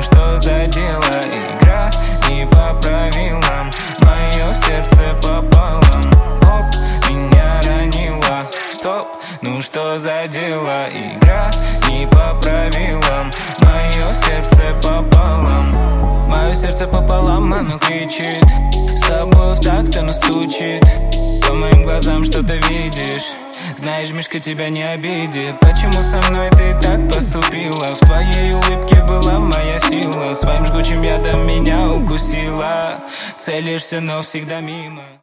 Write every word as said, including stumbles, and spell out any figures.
ну что за дело? Игра не по правилам, мое сердце пополам. Оп, меня ранило. Стоп, ну что за дело? Игра не по правилам, мое сердце пополам. Мое сердце пополам, оно кричит. С тобой в такт оно стучит. По моим глазам что-то видишь. Знаешь, Мишка тебя не обидит. Почему со мной ты так поступила? В твоей улыбке была моя сила. Своим жгучим ядом меня укусила. Целишься, но всегда мимо.